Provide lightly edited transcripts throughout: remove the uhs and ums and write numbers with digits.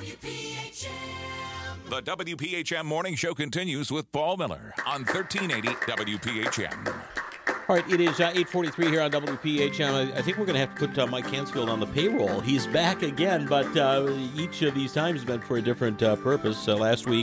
The WPHM Morning Show continues with Paul Miller on 1380 WPHM. All right, it is 8:43 here on WPHM. I think we're going to have to put Mike Hansfield on the payroll. He's back again, but each of these times meant for a different purpose. Last week,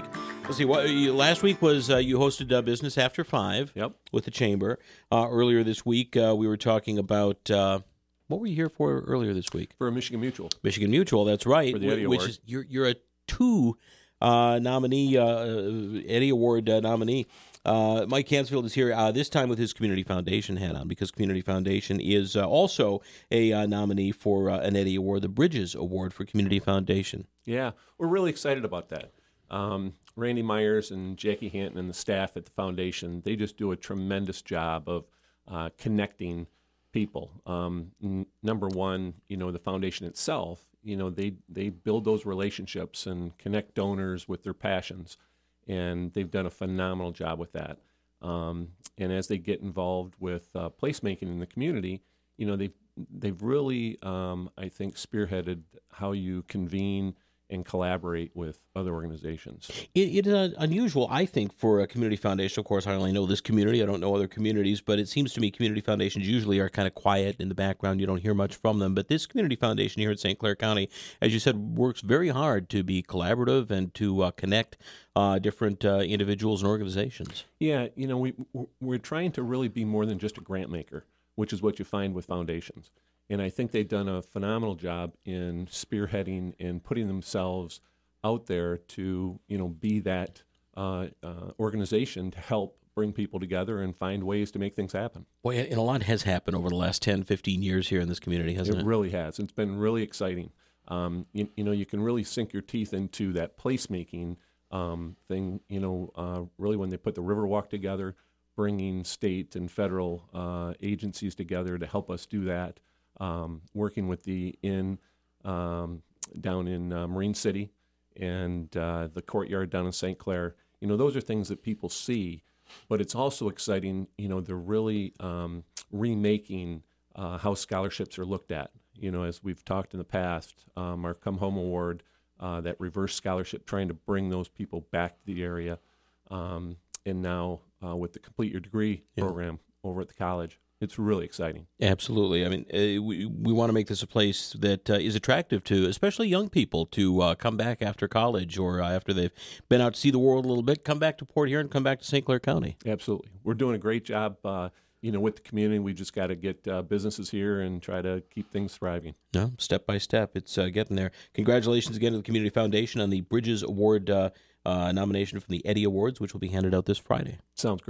last week was you hosted Business After 5 with the Chamber. Earlier this week, we were talking about... what were you here for earlier this week? For Michigan Mutual. Michigan Mutual, that's right. For the Eddie Which Award. is you're a two nominee, Eddie Award nominee. Mike Hansfield is here this time with his Community Foundation hat on, because Community Foundation is also a nominee for an Eddie Award, the Bridges Award for Community Foundation. Yeah, we're really excited about that. Randy Myers and Jackie Hanton and the staff at the foundation, they just do a tremendous job of connecting people. Number one, the foundation itself, they build those relationships and connect donors with their passions, and they've done a phenomenal job with that. And as they get involved with placemaking in the community, they've really, I think, spearheaded how you convene and collaborate with other organizations. It is unusual, I think, for a community foundation. Of course, I only know this community. I don't know other communities, but it seems to me community foundations usually are kind of quiet in the background. You don't hear much from them. But this community foundation here in St. Clair County, as you said, works very hard to be collaborative and to connect different individuals and organizations. Yeah, we're trying to really be more than just a grant maker, which is what you find with foundations. And I think they've done a phenomenal job in spearheading and putting themselves out there to, be that organization to help bring people together and find ways to make things happen. Boy, and a lot has happened over the last 10, 15 years here in this community, hasn't it? It really has. It's been really exciting. You can really sink your teeth into that placemaking thing, really when they put the Riverwalk together, bringing state and federal agencies together to help us do that. Working with the inn down in Marine City and the courtyard down in St. Clair. Those are things that people see, but it's also exciting, they're really remaking how scholarships are looked at. As we've talked in the past, our Come Home Award, that reverse scholarship, trying to bring those people back to the area, and now with the Complete Your Degree program over at the college. It's really exciting. Absolutely. I mean, we want to make this a place that is attractive to, especially young people, to come back after college or after they've been out to see the world a little bit, come back to Port Huron, come back to St. Clair County. Absolutely. We're doing a great job, with the community. We just got to get businesses here and try to keep things thriving. No, step by step, it's getting there. Congratulations again to the Community Foundation on the Bridges Award nomination from the Eddie Awards, which will be handed out this Friday. Sounds great.